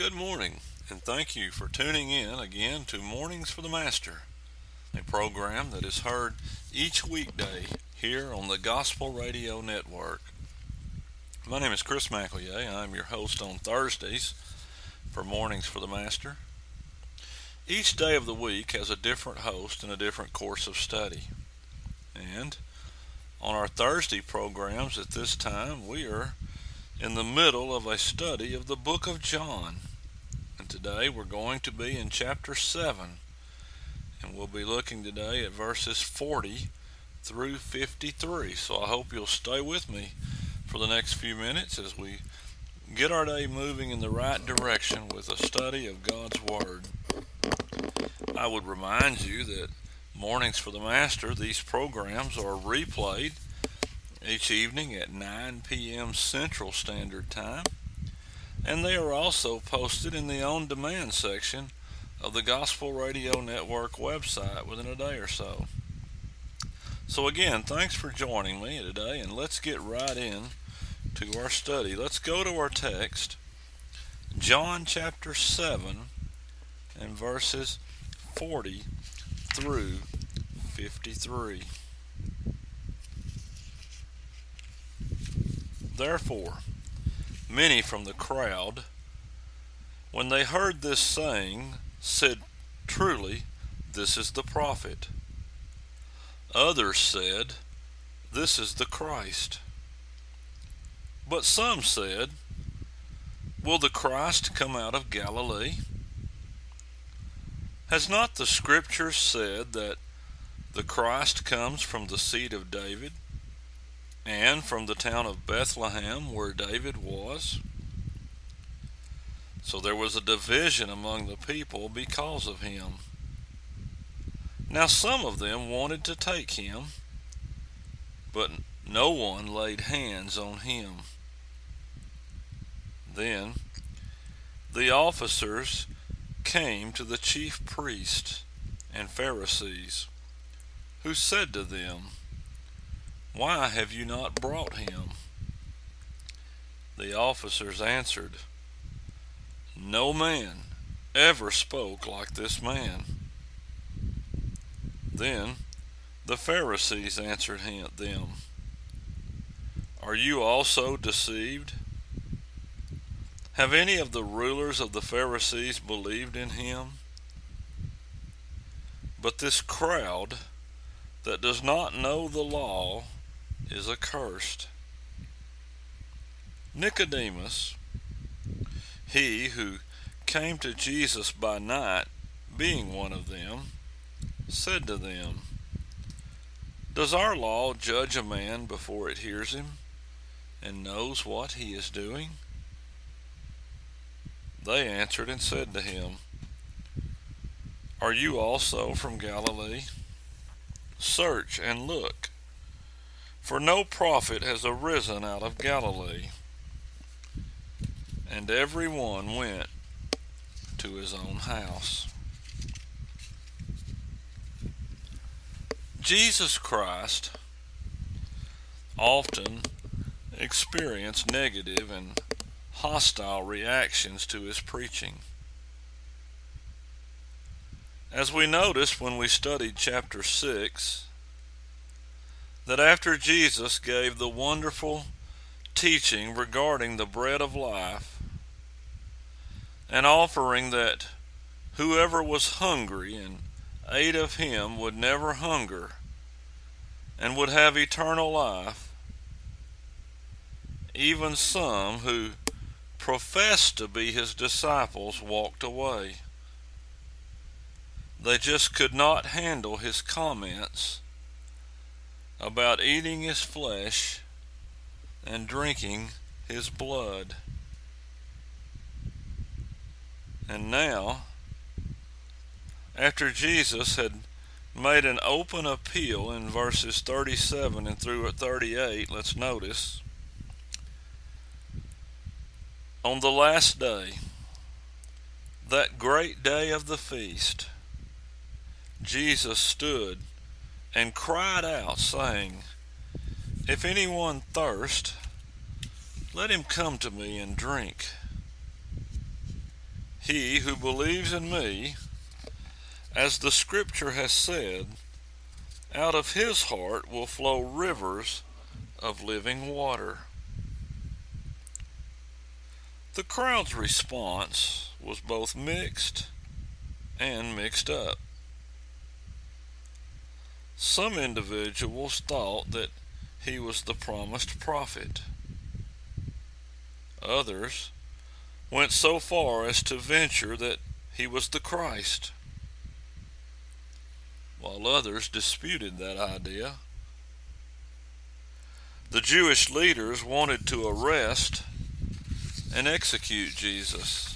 Good morning, and thank you for tuning in again to Mornings for the Master, a program that is heard each weekday here on the Gospel Radio Network. My name is Chris McEllier. I'm your host on Thursdays for Mornings for the Master. Each day of the week has a different host and a different course of study. And on our Thursday programs at this time, we are in the middle of a study of the book of John. And today we're going to be in chapter 7. And we'll be looking today at verses 40 through 53. So I hope you'll stay with me for the next few minutes as we get our day moving in the right direction with a study of God's Word. I would remind you that Mornings for the Master, these programs are replayed each evening at 9 p.m. Central Standard Time, and they are also posted in the on-demand section of the Gospel Radio Network website within a day or so. So again, thanks for joining me today, and let's get right in to our study. Let's go to our text, John chapter 7 and verses 40 through 53. Therefore, many from the crowd, when they heard this saying, said, "Truly, this is the prophet." Others said, "This is the Christ." But some said, "Will the Christ come out of Galilee? Has not the Scriptures said that the Christ comes from the seed of David, and from the town of Bethlehem where David was?" So there was a division among the people because of him. Now some of them wanted to take him, but no one laid hands on him. Then the officers came to the chief priests and Pharisees, who said to them, "Why have you not brought him?" The officers answered, "No man ever spoke like this man." Then the Pharisees answered them, "Are you also deceived? Have any of the rulers of the Pharisees believed in him? But this crowd that does not know the law is accursed." Nicodemus, he who came to Jesus by night, being one of them, said to them, "Does our law judge a man before it hears him, and knows what he is doing?" They answered and said to him, "Are you also from Galilee? Search and look, for no prophet has arisen out of Galilee." And every one went to his own house. Jesus Christ often experienced negative and hostile reactions to his preaching. As we noticed when we studied chapter 6, that after Jesus gave the wonderful teaching regarding the bread of life, and offering that whoever was hungry and ate of him would never hunger and would have eternal life, even some who professed to be his disciples walked away. They just could not handle his comments about eating his flesh and drinking his blood. And now, after Jesus had made an open appeal in verses 37 and through 38, let's notice, on the last day, that great day of the feast, Jesus stood and cried out, saying, "If anyone thirst, let him come to me and drink. He who believes in me, as the scripture has said, out of his heart will flow rivers of living water. The crowd's response was both mixed and mixed up. Some individuals thought that he was the promised prophet. Others went so far as to venture that he was the Christ, while others disputed that idea. The Jewish leaders wanted to arrest and execute Jesus,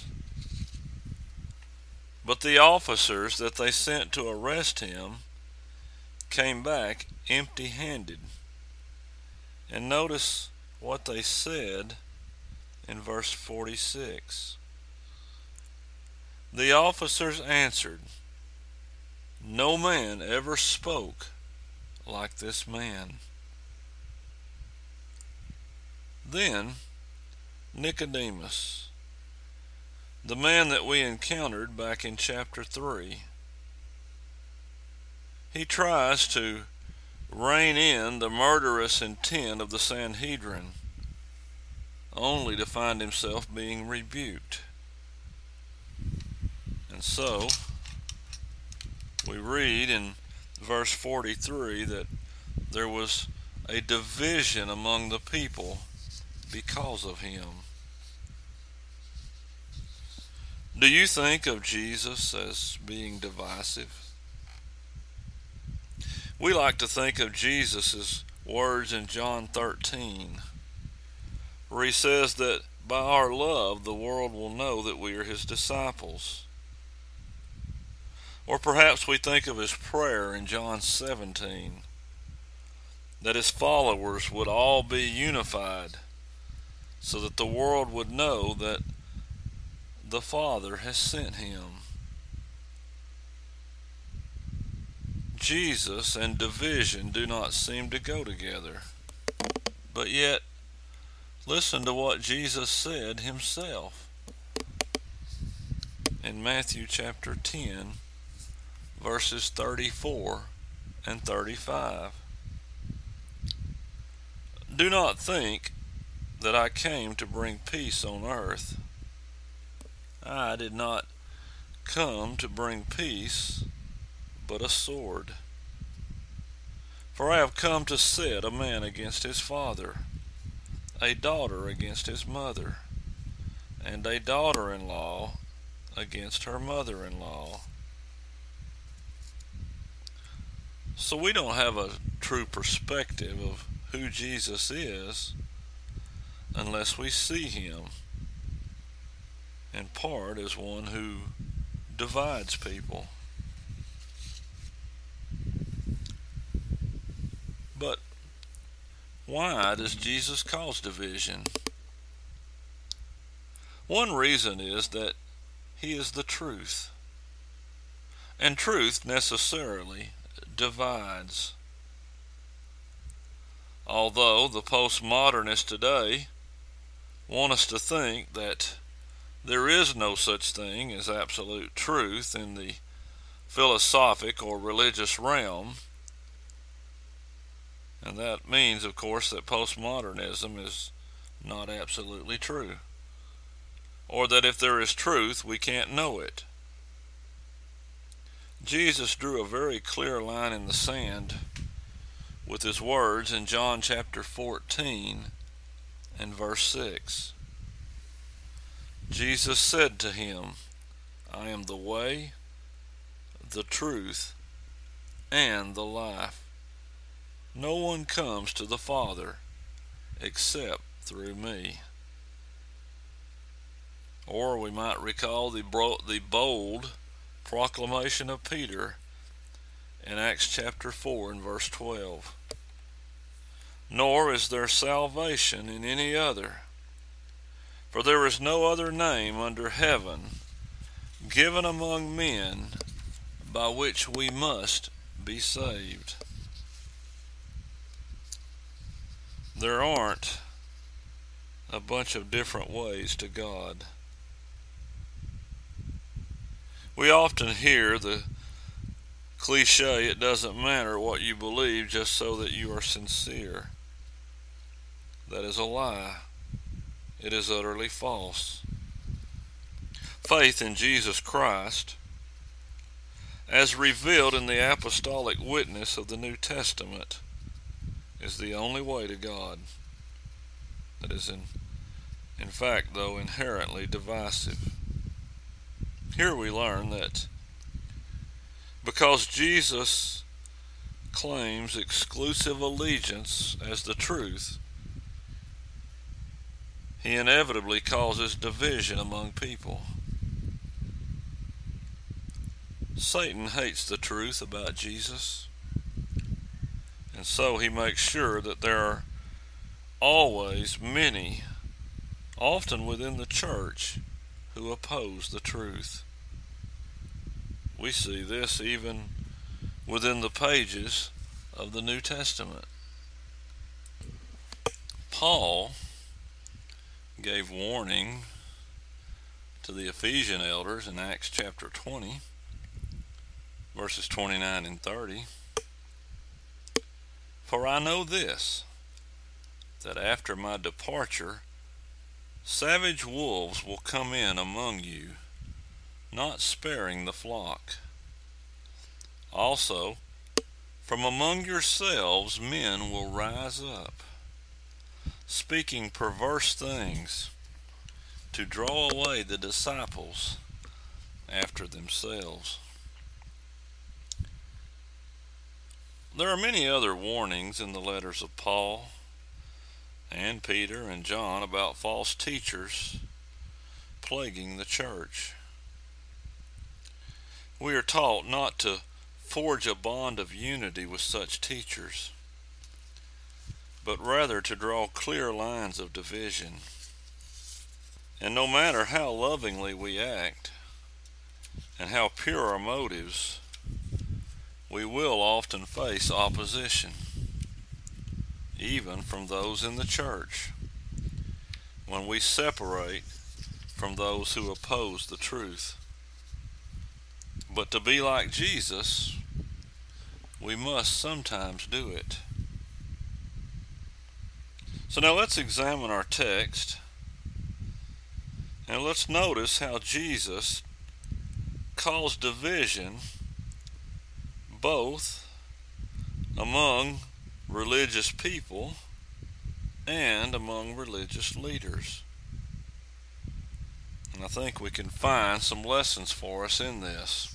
but the officers that they sent to arrest him came back empty-handed. And notice what they said in verse 46. The officers answered, "No man ever spoke like this man." Then Nicodemus, the man that we encountered back in chapter 3, he tries to rein in the murderous intent of the Sanhedrin, only to find himself being rebuked. And so we read in verse 43 that there was a division among the people because of him. Do you think of Jesus as being divisive? We like to think of Jesus' words in John 13, where he says that by our love the world will know that we are his disciples. Or perhaps we think of his prayer in John 17, that his followers would all be unified so that the world would know that the Father has sent him. Jesus and division do not seem to go together. But yet, listen to what Jesus said himself in Matthew chapter 10, verses 34 and 35. Do not think that I came to bring peace on earth. I did not come to bring peace, but a sword. For I have come to set a man against his father, a daughter against his mother, and a daughter-in-law against her mother-in-law. So we don't have a true perspective of who Jesus is unless we see him in part as one who divides people. But why does Jesus cause division? One reason is that he is the truth, and truth necessarily divides. Although the postmodernists today want us to think that there is no such thing as absolute truth in the philosophic or religious realm, and that means, of course, that postmodernism is not absolutely true, or that if there is truth, we can't know it. Jesus drew a very clear line in the sand with his words in John chapter 14 and verse 6. Jesus said to him, I am the way, the truth, and the life. No one comes to the Father except through me. Or we might recall the bold proclamation of Peter in Acts chapter 4 and verse 12. Nor is there salvation in any other, for there is no other name under heaven given among men by which we must be saved. There aren't a bunch of different ways to God. We often hear the cliche, it doesn't matter what you believe just so that you are sincere. That is a lie. It is utterly false. Faith in Jesus Christ, as revealed in the apostolic witness of the New Testament, is the only way to God. That is in fact, though, inherently divisive. Here we learn that because Jesus claims exclusive allegiance as the truth, he inevitably causes division among people. Satan hates the truth about Jesus, and so he makes sure that there are always many, often within the church, who oppose the truth. We see this even within the pages of the New Testament. Paul gave warning to the Ephesian elders in Acts chapter 20, verses 29 and 30. For I know this, that after my departure, savage wolves will come in among you, not sparing the flock. Also, from among yourselves men will rise up, speaking perverse things, to draw away the disciples after themselves. There are many other warnings in the letters of Paul and Peter and John about false teachers plaguing the church. We are taught not to forge a bond of unity with such teachers, but rather to draw clear lines of division. And no matter how lovingly we act and how pure our motives, we will often face opposition, even from those in the church, when we separate from those who oppose the truth. But to be like Jesus, we must sometimes do it. So now let's examine our text, and let's notice how Jesus caused division both among religious people and among religious leaders. And I think we can find some lessons for us in this.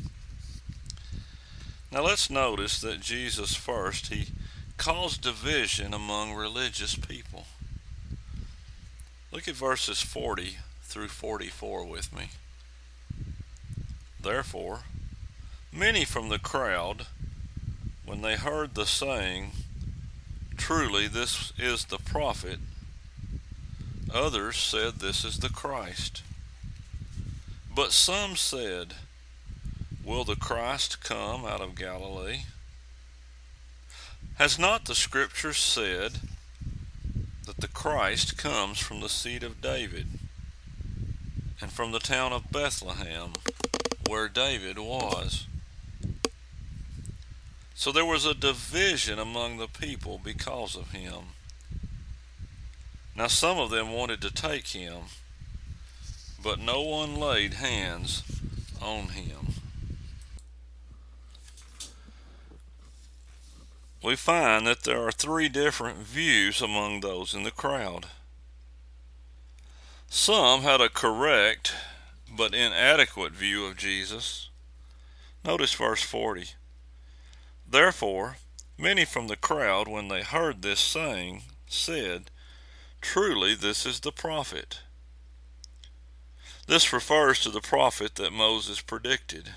Now let's notice that Jesus first, he caused division among religious people. Look at verses 40 through 44 with me. Therefore, many from the crowd, when they heard the saying, "Truly this is the prophet," others said, "This is the Christ." But some said, "Will the Christ come out of Galilee? Has not the Scripture said that the Christ comes from the seed of David and from the town of Bethlehem, where David was?" So there was a division among the people because of him. Now some of them wanted to take him, but no one laid hands on him. We find that there are three different views among those in the crowd. Some had a correct but inadequate view of Jesus. Notice verse 40. Therefore, many from the crowd, when they heard this saying, said, "Truly this is the prophet." This refers to the prophet that Moses predicted.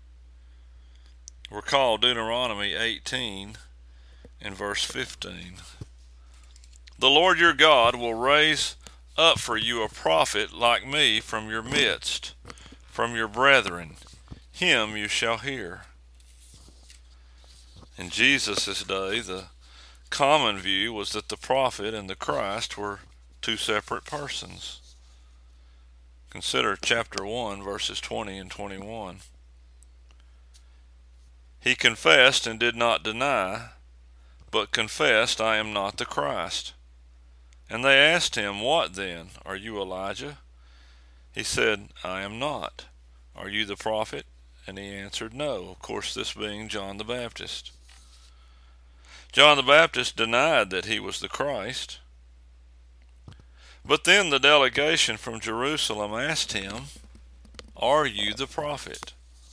Recall Deuteronomy 18 and verse 15. "The Lord your God will raise up for you a prophet like me from your midst, from your brethren. Him you shall hear." In Jesus' day, the common view was that the prophet and the Christ were two separate persons. Consider chapter 1, verses 20 and 21. He confessed and did not deny, but confessed, I am not the Christ. And they asked him, What then? Are you Elijah? He said, I am not. Are you the prophet? And he answered, No. Of course, this being John the Baptist. John the Baptist denied that he was the Christ. But then the delegation from Jerusalem asked him, Are you the prophet?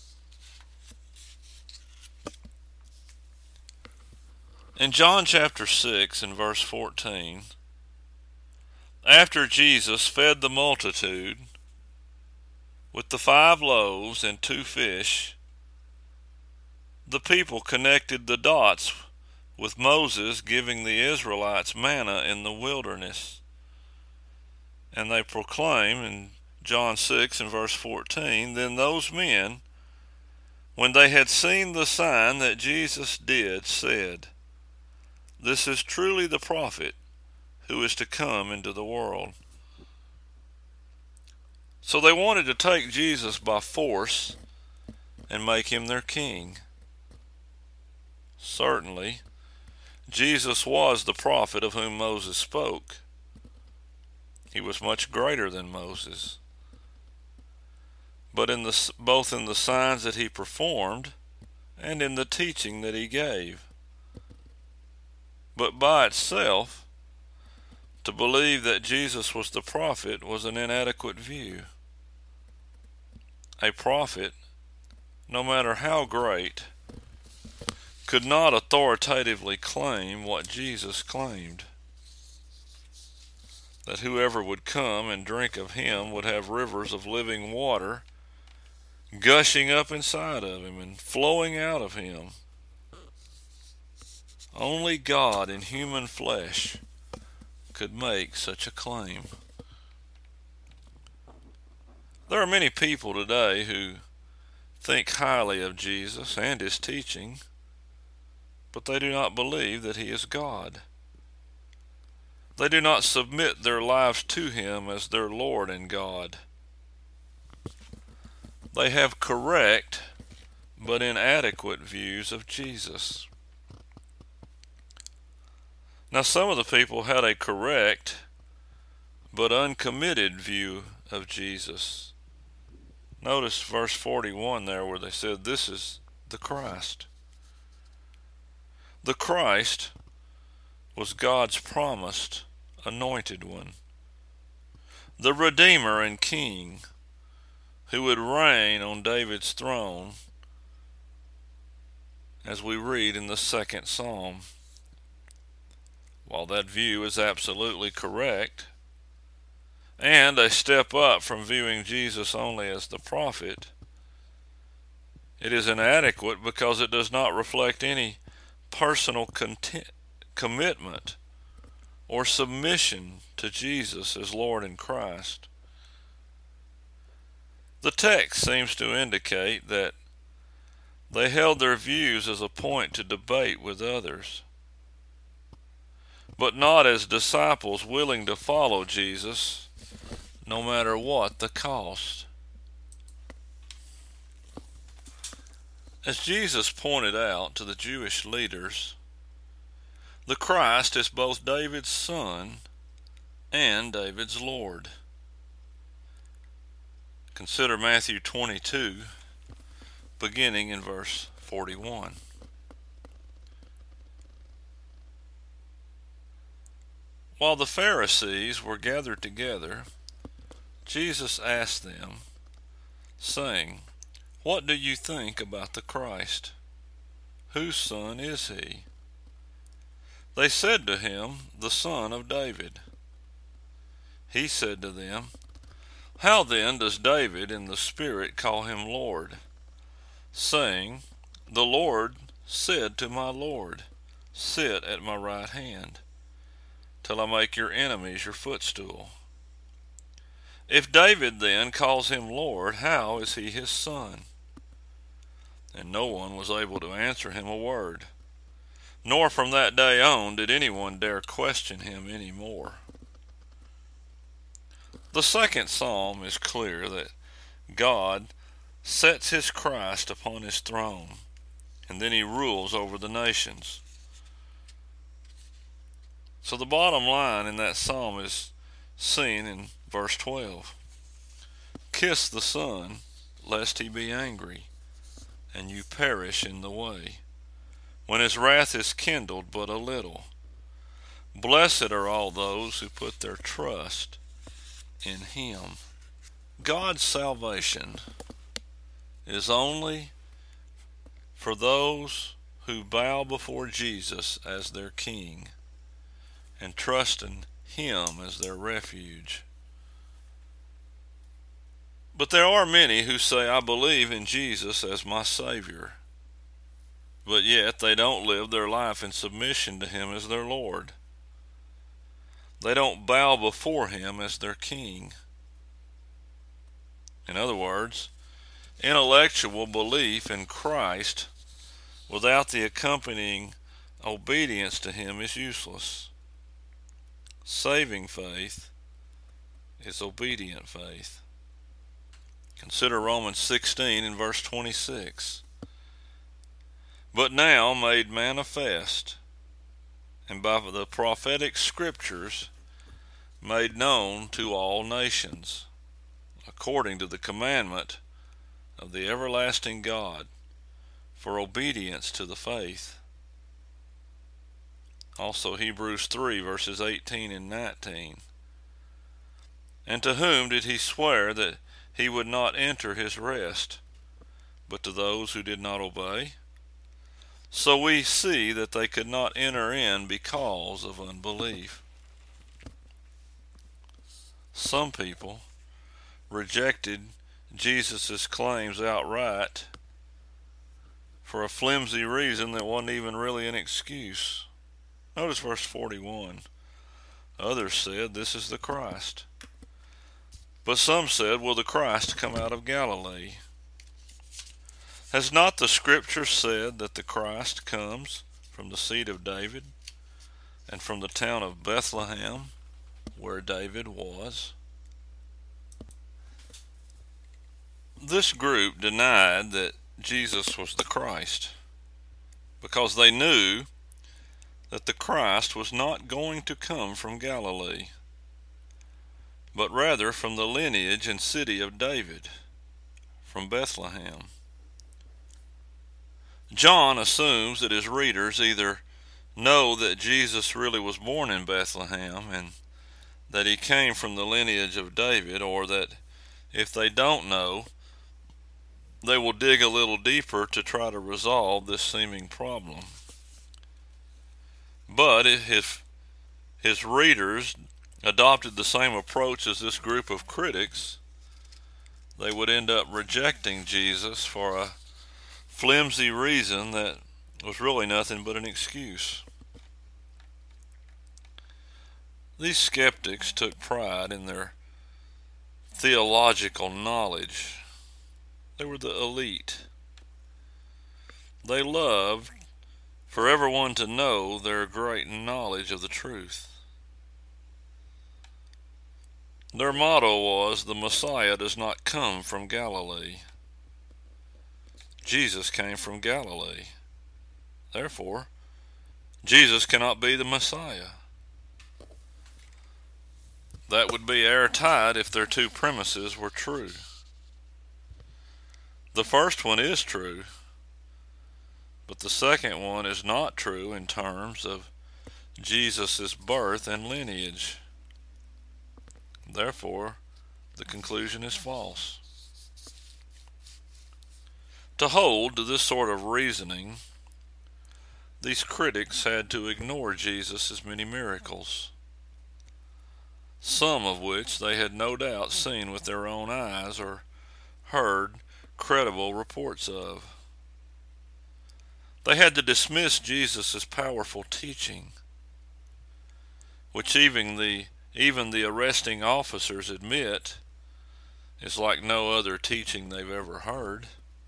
In John chapter 6 and verse 14, after Jesus fed the multitude with the 5 loaves and 2 fish, the people connected the dots with Moses giving the Israelites manna in the wilderness. And they proclaim in John 6 and verse 14, Then those men, when they had seen the sign that Jesus did, said, This is truly the prophet who is to come into the world. So they wanted to take Jesus by force and make him their king. Certainly, Jesus was the prophet of whom Moses spoke. He was much greater than Moses. But both in the signs that he performed and in the teaching that he gave. But by itself, to believe that Jesus was the prophet was an inadequate view. A prophet, no matter how great, could not authoritatively claim what Jesus claimed. That whoever would come and drink of him would have rivers of living water gushing up inside of him and flowing out of him. Only God in human flesh could make such a claim. There are many people today who think highly of Jesus and his teaching, but they do not believe that he is God. They do not submit their lives to him as their Lord and God. They have correct but inadequate views of Jesus. Now, some of the people had a correct but uncommitted view of Jesus. Notice verse 41 there where they said, This is the Christ. The Christ was God's promised anointed one, the Redeemer and King who would reign on David's throne, as we read in the 2nd Psalm. While that view is absolutely correct, and a step up from viewing Jesus only as the prophet, it is inadequate because it does not reflect any personal commitment or submission to Jesus as Lord and Christ. The text seems to indicate that they held their views as a point to debate with others, but not as disciples willing to follow Jesus no matter what the cost. As Jesus pointed out to the Jewish leaders, the Christ is both David's son and David's Lord. Consider Matthew 22, beginning in verse 41. While the Pharisees were gathered together, Jesus asked them, saying, What do you think about the Christ? Whose son is he? They said to him, The son of David. He said to them, How then does David in the Spirit call him Lord, saying, The Lord said to my Lord, Sit at my right hand, till I make your enemies your footstool. If David then calls him Lord, how is he his son? And no one was able to answer him a word, nor from that day on did anyone dare question him any more. The second psalm is clear that God sets his Christ upon his throne, and then he rules over the nations. So the bottom line in that psalm is seen in verse 12. Kiss the Son, lest he be angry, and you perish in the way, when his wrath is kindled but a little. Blessed are all those who put their trust in him. God's salvation is only for those who bow before Jesus as their King and trust in him as their refuge. But there are many who say, I believe in Jesus as my Savior, but yet they don't live their life in submission to him as their Lord. They don't bow before him as their King. In other words, intellectual belief in Christ without the accompanying obedience to him is useless. Saving faith is obedient faith. Consider Romans 16 and verse 26. But now made manifest, and by the prophetic scriptures made known to all nations, according to the commandment of the everlasting God, for obedience to the faith. Also Hebrews 3 verses 18 and 19. And to whom did he swear that he would not enter his rest, but to those who did not obey? So we see that they could not enter in because of unbelief. Some people rejected Jesus' claims outright for a flimsy reason that wasn't even really an excuse. Notice verse 41. Others said, this is the Christ. But some said, will the Christ come out of Galilee? Has not the Scripture said that the Christ comes from the seed of David and from the town of Bethlehem, where David was? This group denied that Jesus was the Christ because they knew that the Christ was not going to come from Galilee, but rather from the lineage and city of David, from Bethlehem. John assumes that his readers either know that Jesus really was born in Bethlehem and that he came from the lineage of David, or that if they don't know, they will dig a little deeper to try to resolve this seeming problem. But if his readers adopted the same approach as this group of critics, they would end up rejecting Jesus for a flimsy reason that was really nothing but an excuse. These skeptics took pride in their theological knowledge. They were the elite. They loved for everyone to know their great knowledge of the truth. Their motto was, the Messiah does not come from Galilee. Jesus came from Galilee. Therefore, Jesus cannot be the Messiah. That would be airtight if their two premises were true. The first one is true, but the second one is not true in terms of Jesus' birth and lineage. Therefore, the conclusion is false. To hold to this sort of reasoning, these critics had to ignore Jesus' many miracles, some of which they had no doubt seen with their own eyes or heard credible reports of. They had to dismiss Jesus' powerful teaching, which even the arresting officers admit is like no other teaching they've ever heard.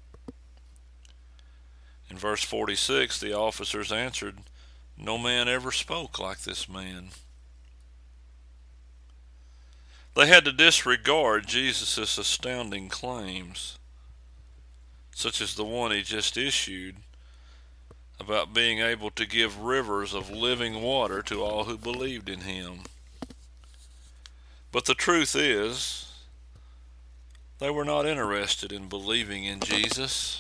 In verse 46, the officers answered, "No man ever spoke like this man." They had to disregard Jesus' astounding claims, such as the one he just issued about being able to give rivers of living water to all who believed in him. But the truth is, they were not interested in believing in Jesus.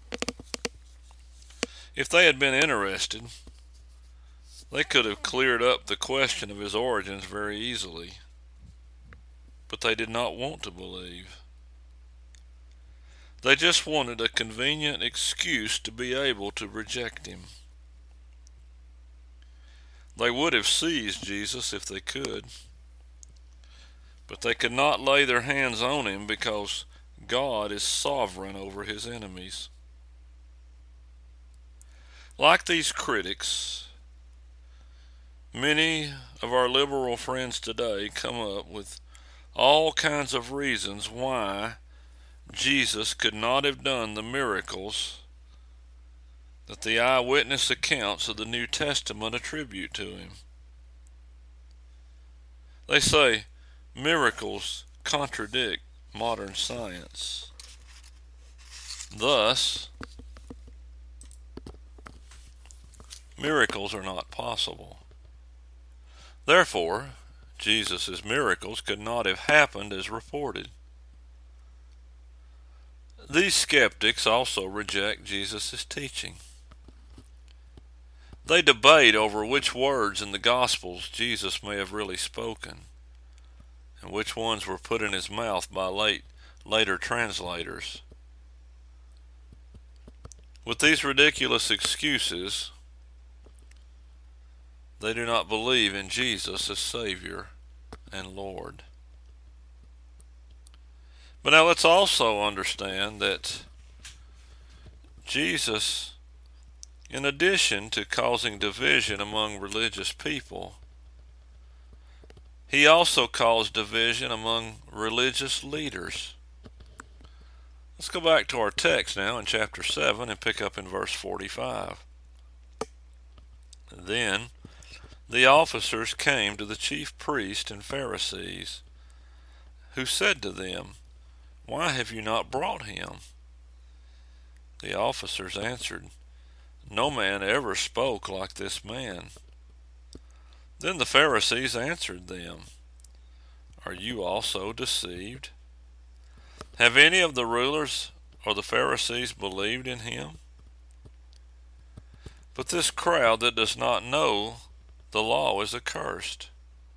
If they had been interested, they could have cleared up the question of his origins very easily. But they did not want to believe. They just wanted a convenient excuse to be able to reject him. They would have seized Jesus if they could, but they could not lay their hands on him because God is sovereign over his enemies. Like these critics, many of our liberal friends today come up with all kinds of reasons why Jesus could not have done the miracles that the eyewitness accounts of the New Testament attribute to him. They say miracles contradict modern science. Thus, miracles are not possible. Therefore, Jesus' miracles could not have happened as reported. These skeptics also reject Jesus' teaching. They debate over which words in the Gospels Jesus may have really spoken, and which ones were put in his mouth by later translators. With these ridiculous excuses, they do not believe in Jesus as Savior and Lord. But now let's also understand that Jesus, in addition to causing division among religious people, he also caused division among religious leaders. Let's go back to our text now in chapter 7 and pick up in verse 45. Then the officers came to the chief priests and Pharisees, who said to them, "Why have you not brought him?" The officers answered, "No man ever spoke like this man." Then the Pharisees answered them, "Are you also deceived? Have any of the rulers or the Pharisees believed in him? But this crowd that does not know the law is accursed."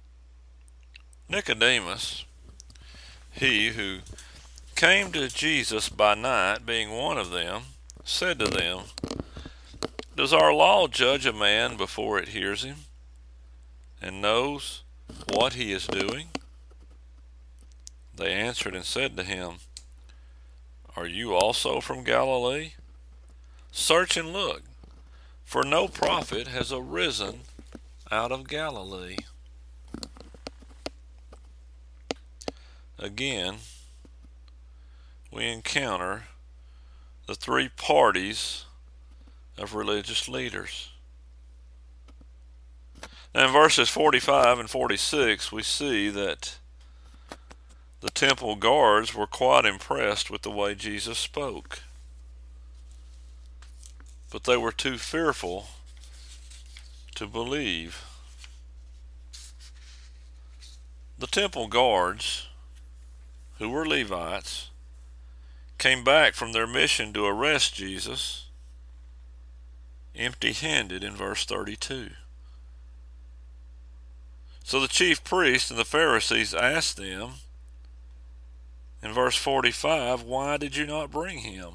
Nicodemus, he who came to Jesus by night, being one of them, said to them, "Does our law judge a man before it hears him, and knows what he is doing?" They answered and said to him, "Are you also from Galilee? Search and look, for no prophet has arisen out of Galilee." Again, we encounter the three parties of religious leaders. Now in verses 45 and 46, we see that the temple guards were quite impressed with the way Jesus spoke, but they were too fearful to believe. The temple guards, who were Levites, came back from their mission to arrest Jesus empty-handed in verse 32. So the chief priests and the Pharisees asked them in verse 45, "Why did you not bring him?"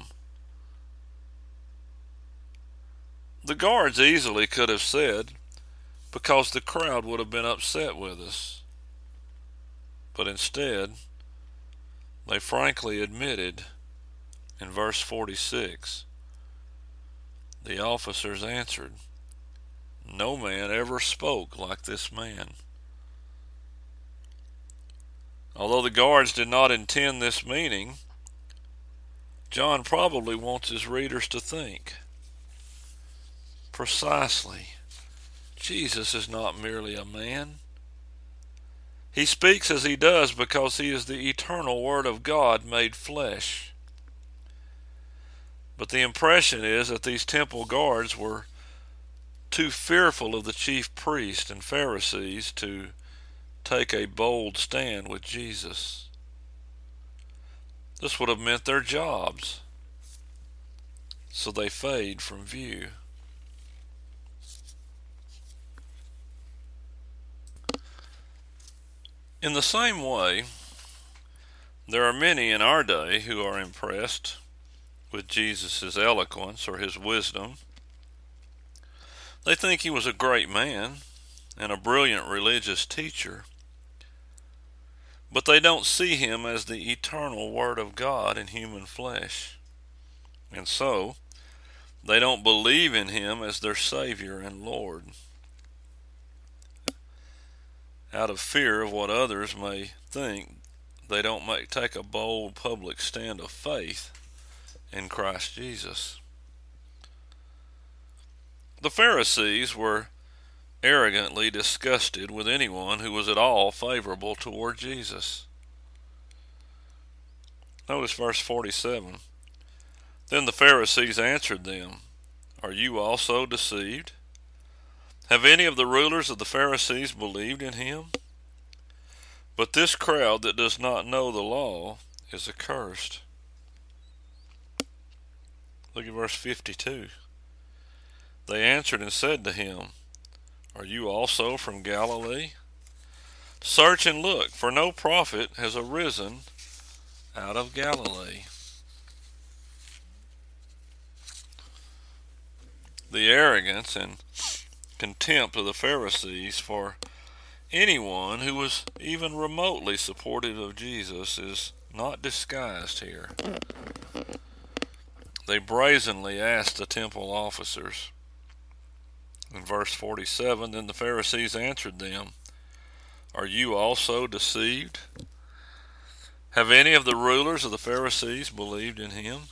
The guards easily could have said, "Because the crowd would have been upset with us." But instead, they frankly admitted in verse 46, the officers answered, "No man ever spoke like this man." Although the guards did not intend this meaning, John probably wants his readers to think, precisely, Jesus is not merely a man. He speaks as he does because he is the eternal Word of God made flesh. But the impression is that these temple guards were too fearful of the chief priests and Pharisees to take a bold stand with Jesus. This would have meant their jobs, so they fade from view. In the same way, there are many in our day who are impressed with Jesus' eloquence or his wisdom. They think he was a great man and a brilliant religious teacher, but they don't see him as the eternal Word of God in human flesh. And so, they don't believe in him as their Savior and Lord. Out of fear of what others may think, they don't take a bold public stand of faith in Christ Jesus. The Pharisees were arrogantly disgusted with anyone who was at all favorable toward Jesus. Notice verse 47. Then the Pharisees answered them, "Are you also deceived? Have any of the rulers of the Pharisees believed in him? But this crowd that does not know the law is accursed." Look at verse 52. They answered and said to him, "Are you also from Galilee? Search and look, for no prophet has arisen out of Galilee." The arrogance and contempt of the Pharisees for anyone who was even remotely supportive of Jesus is not disguised here. They brazenly asked the temple officers. In verse 47, then the Pharisees answered them, "Are you also deceived? Have any of the rulers of the Pharisees believed in him?"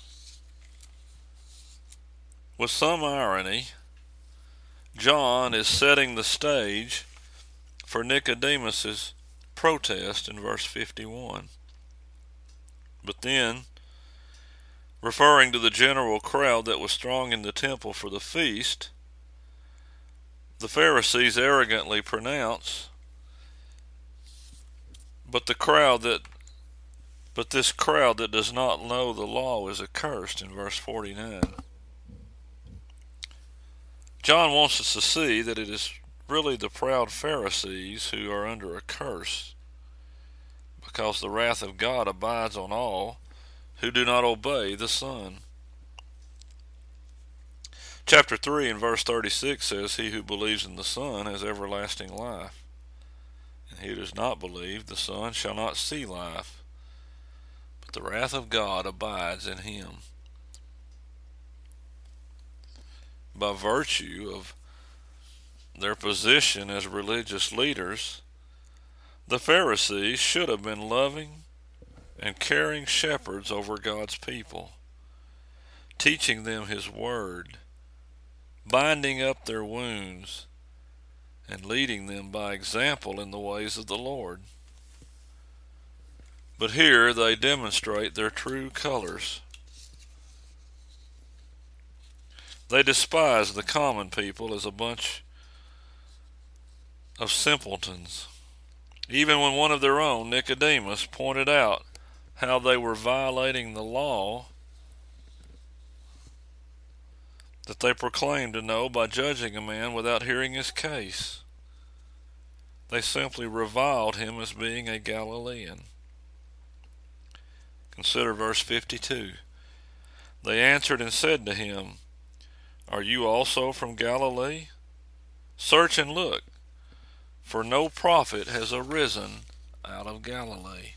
With some irony, John is setting the stage for Nicodemus's protest in verse 51. But then, referring to the general crowd that was thronging the temple for the feast, the Pharisees arrogantly pronounce, But this crowd that does not know the law is accursed," in verse 49. John wants us to see that it is really the proud Pharisees who are under a curse, because the wrath of God abides on all who do not obey the Son. Chapter 3 and verse 36 says, "He who believes in the Son has everlasting life, and he who does not believe the Son shall not see life, but the wrath of God abides in him." By virtue of their position as religious leaders, the Pharisees should have been loving and caring shepherds over God's people, teaching them his word, binding up their wounds, and leading them by example in the ways of the Lord. But here they demonstrate their true colors. They despise the common people as a bunch of simpletons, even when one of their own, Nicodemus, pointed out how they were violating the law that they proclaimed to know by judging a man without hearing his case. They simply reviled him as being a Galilean. Consider verse 52. They answered and said to him, "Are you also from Galilee? Search and look, for no prophet has arisen out of Galilee."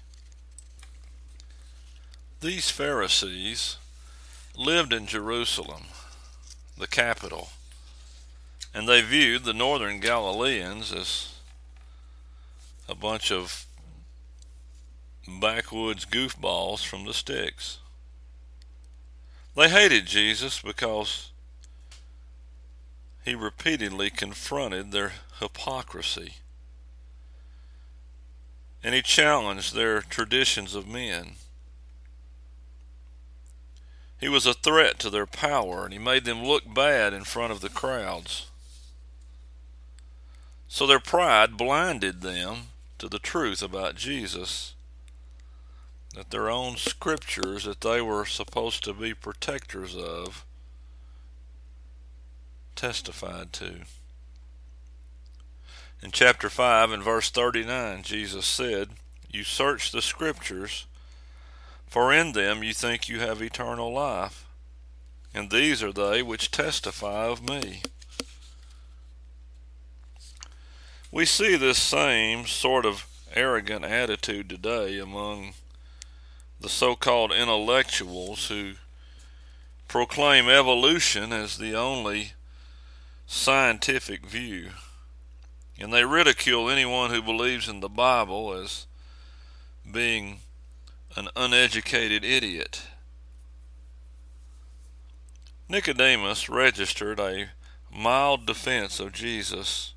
These Pharisees lived in Jerusalem, the capital, and they viewed the northern Galileans as a bunch of backwoods goofballs from the sticks. They hated Jesus because he repeatedly confronted their hypocrisy. and he challenged their traditions of men. He was a threat to their power, and he made them look bad in front of the crowds. So their pride blinded them to the truth about Jesus, that their own scriptures that they were supposed to be protectors of testified to. In chapter 5 and verse 39, Jesus said, "You search the scriptures, for in them you think you have eternal life, and these are they which testify of me." We see this same sort of arrogant attitude today among the so-called intellectuals who proclaim evolution as the only scientific view, and they ridicule anyone who believes in the Bible as being an uneducated idiot. Nicodemus registered a mild defense of Jesus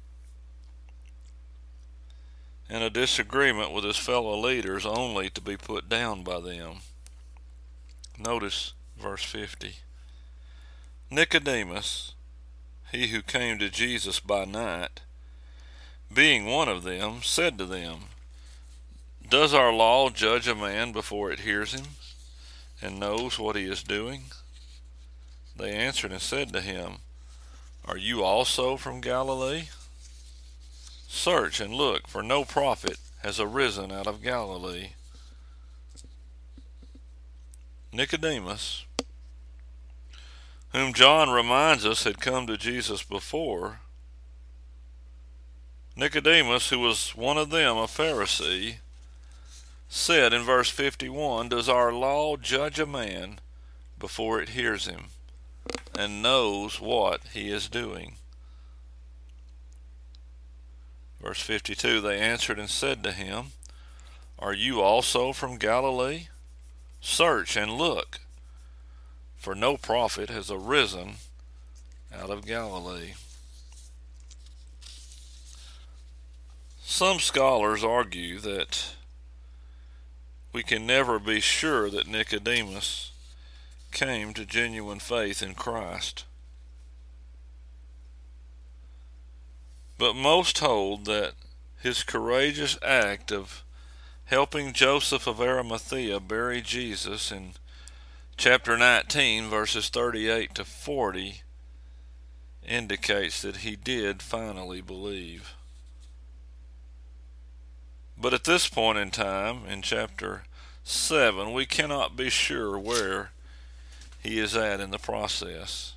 and a disagreement with his fellow leaders only to be put down by them. Notice verse 50. Nicodemus, he who came to Jesus by night, being one of them, said to them, "Does our law judge a man before it hears him, and knows what he is doing?" They answered and said to him, "Are you also from Galilee? Search and look, for no prophet has arisen out of Galilee." Nicodemus, whom John reminds us had come to Jesus before, Nicodemus, who was one of them, a Pharisee, said in verse 51, "Does our law judge a man before it hears him, and knows what he is doing?" Verse 52, they answered and said to him, "Are you also from Galilee? Search and look, for no prophet has arisen out of Galilee." Some scholars argue that we can never be sure that Nicodemus came to genuine faith in Christ. But most hold that his courageous act of helping Joseph of Arimathea bury Jesus in chapter 19, verses 38 to 40, indicates that he did finally believe. But at this point in time, in chapter 7, we cannot be sure where he is at in the process.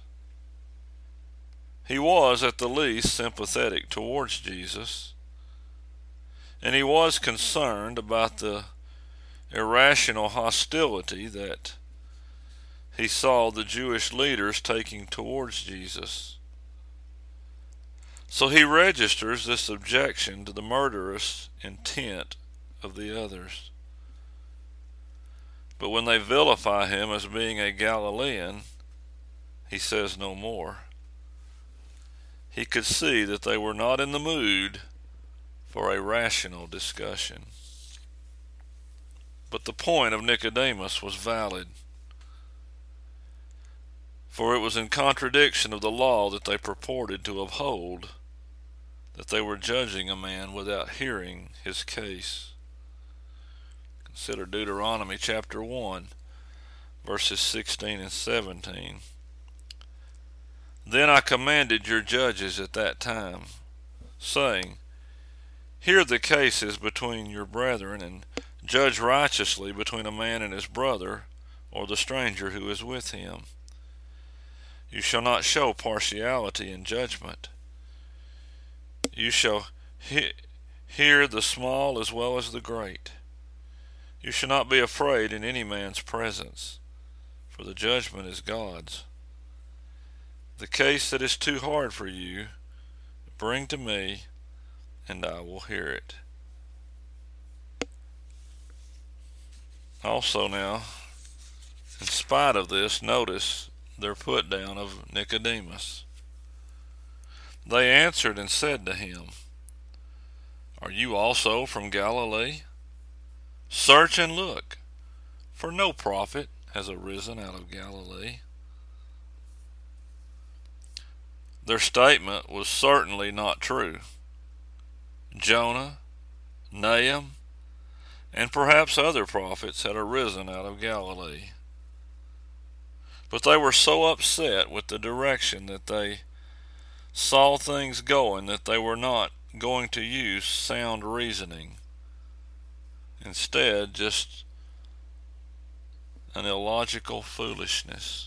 He was at the least sympathetic towards Jesus, and he was concerned about the irrational hostility that he saw the Jewish leaders taking towards Jesus. So he registers this objection to the murderous intent of the others. But when they vilify him as being a Galilean, he says no more. He could see that they were not in the mood for a rational discussion. But the point of Nicodemus was valid, for it was in contradiction of the law that they purported to uphold that they were judging a man without hearing his case. Consider Deuteronomy chapter 1, verses 16 and 17. "Then I commanded your judges at that time, saying, Hear the cases between your brethren, and judge righteously between a man and his brother, or the stranger who is with him. You shall not show partiality in judgment. You shall hear the small as well as the great. You shall not be afraid in any man's presence, for the judgment is God's. The case that is too hard for you, bring to me, and I will hear it." Also now, in spite of this, notice their put down of Nicodemus. They answered and said to him, "Are you also from Galilee? Search and look, for no prophet has arisen out of Galilee. Their statement was certainly not true. Jonah, Nahum, and perhaps other prophets had arisen out of Galilee. But they were so upset with the direction that they saw things going that they were not going to use sound reasoning. Instead, just an illogical foolishness.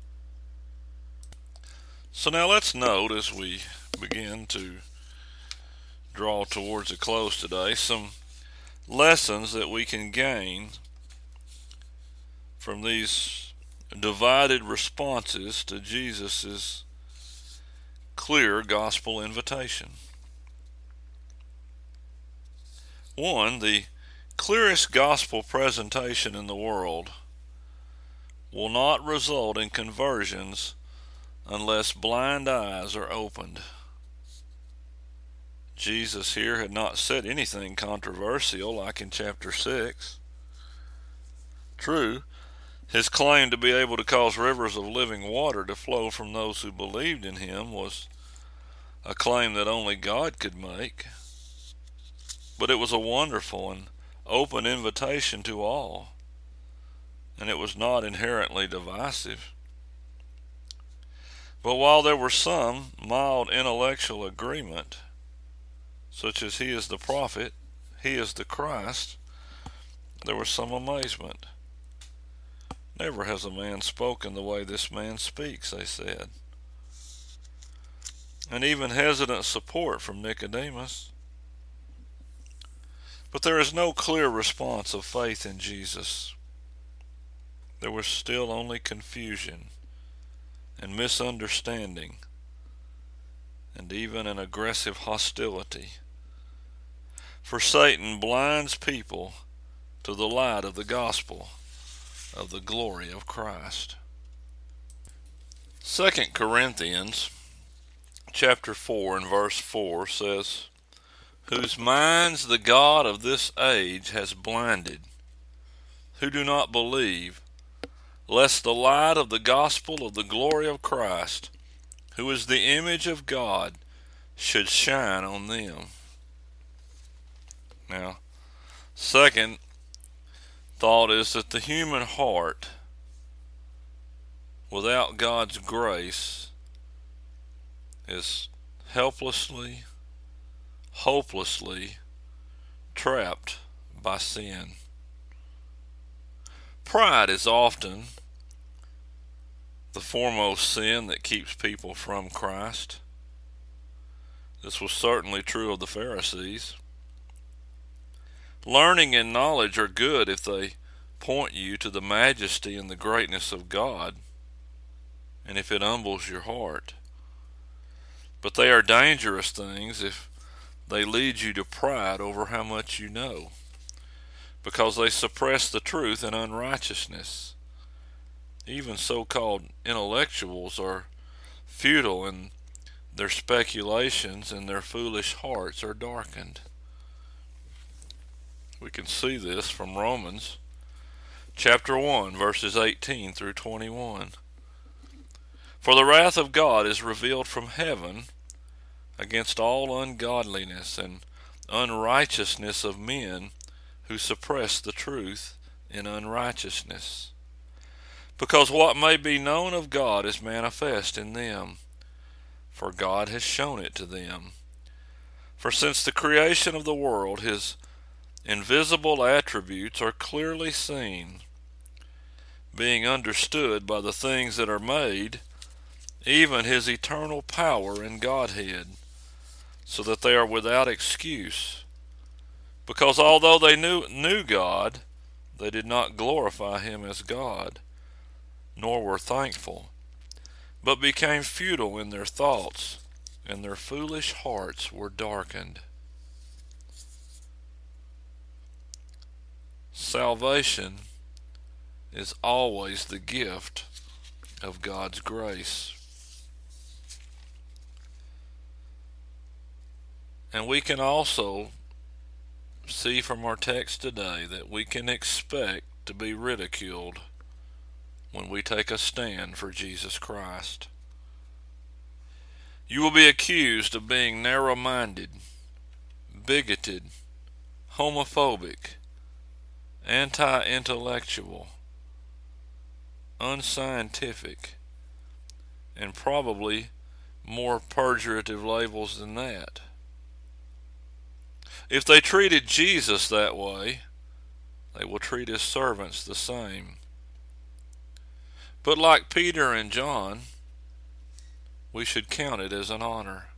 So now let's note, as we begin to draw towards a close today, some lessons that we can gain from these divided responses to Jesus' clear gospel invitation. One, the clearest gospel presentation in the world will not result in conversions unless blind eyes are opened. Jesus here had not said anything controversial like in chapter 6. True, his claim to be able to cause rivers of living water to flow from those who believed in him was a claim that only God could make. But it was a wonderful and open invitation to all, and it was not inherently divisive. But while there were some mild intellectual agreement, such as he is the prophet, he is the Christ, there was some amazement. Never has a man spoken the way this man speaks, they said. And even hesitant support from Nicodemus. But there is no clear response of faith in Jesus. There was still only confusion and misunderstanding, and even an aggressive hostility. For Satan blinds people to the light of the gospel of the glory of Christ. 2 Corinthians chapter 4 and verse 4 says, "Whose minds the God of this age has blinded, who do not believe, lest the light of the gospel of the glory of Christ, who is the image of God, should shine on them." Now, second thought is that the human heart, without God's grace, is helplessly, hopelessly trapped by sin. Pride is often the foremost sin that keeps people from Christ. This was certainly true of the Pharisees. Learning and knowledge are good if they point you to the majesty and the greatness of God, and if it humbles your heart. But they are dangerous things if they lead you to pride over how much you know, because they suppress the truth in unrighteousness. Even so-called intellectuals are futile, and their speculations and their foolish hearts are darkened. We can see this from Romans chapter 1, verses 18 through 21. "For the wrath of God is revealed from heaven against all ungodliness and unrighteousness of men who suppress the truth in unrighteousness. Because what may be known of God is manifest in them, for God has shown it to them. For since the creation of the world, his invisible attributes are clearly seen, being understood by the things that are made, even his eternal power and Godhead, so that they are without excuse. Because although they knew God, they did not glorify him as God, nor were thankful, but became futile in their thoughts, and their foolish hearts were darkened." Salvation is always the gift of God's grace. And we can also see from our text today that we can expect to be ridiculed when we take a stand for Jesus Christ. You will be accused of being narrow-minded, bigoted, homophobic, anti-intellectual, unscientific, and probably more pejorative labels than that. If they treated Jesus that way, they will treat his servants the same. But like Peter and John, we should count it as an honor.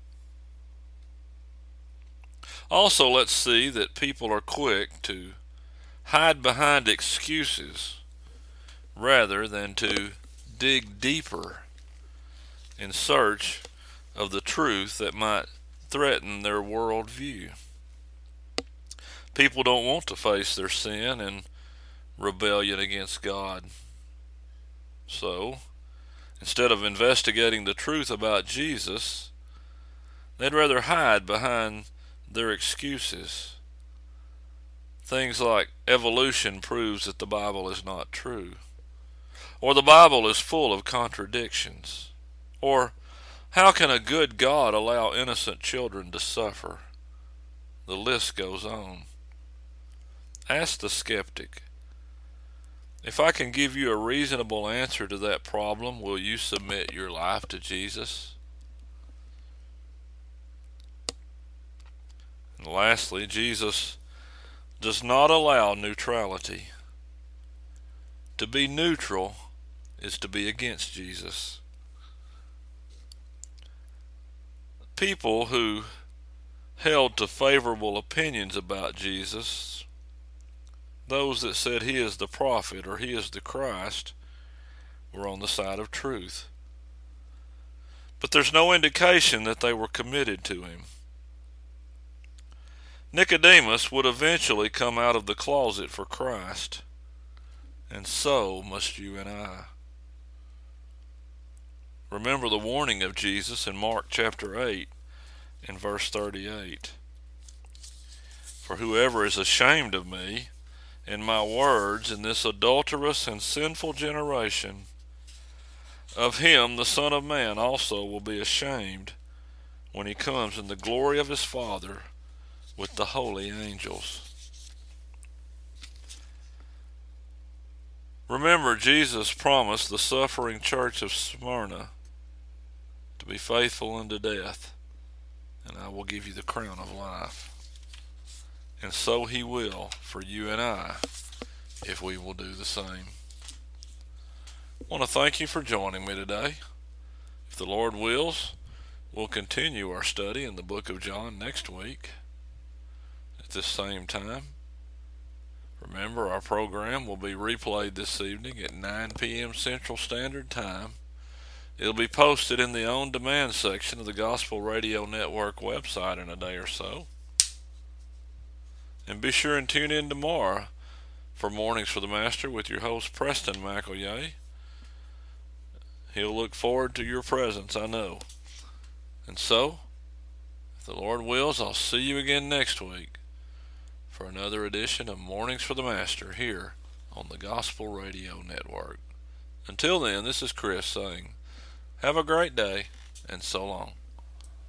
Also, let's see that people are quick to hide behind excuses rather than to dig deeper in search of the truth that might threaten their worldview. People don't want to face their sin and rebellion against God. So, instead of investigating the truth about Jesus, they'd rather hide behind their excuses. Things like evolution proves that the Bible is not true, or the Bible is full of contradictions, or how can a good God allow innocent children to suffer? The list goes on. Ask the skeptic, if I can give you a reasonable answer to that problem, will you submit your life to Jesus? And lastly, Jesus does not allow neutrality. To be neutral is to be against Jesus. People who held to favorable opinions about Jesus, those that said he is the prophet or he is the Christ, were on the side of truth. But there's no indication that they were committed to him. Nicodemus would eventually come out of the closet for Christ, and so must you and I. Remember the warning of Jesus in Mark chapter 8 and verse 38. For whoever is ashamed of me and my words in this adulterous and sinful generation, of him the Son of Man also will be ashamed when he comes in the glory of his Father with the holy angels. Remember, Jesus promised the suffering church of Smyrna to be faithful unto death, and I will give you the crown of life. And so he will for you and I, if we will do the same. I want to thank you for joining me today. If the Lord wills, we'll continue our study in the book of John next week at this same time. Remember, our program will be replayed this evening at 9 p.m. Central Standard Time. It'll be posted in the on-demand section of the Gospel Radio Network website in a day or so. And be sure and tune in tomorrow for Mornings for the Master with your host, Preston McElroy. He'll look forward to your presence, I know. And so, if the Lord wills, I'll see you again next week for another edition of Mornings for the Master here on the Gospel Radio Network. Until then, this is Chris saying, have a great day, and so long.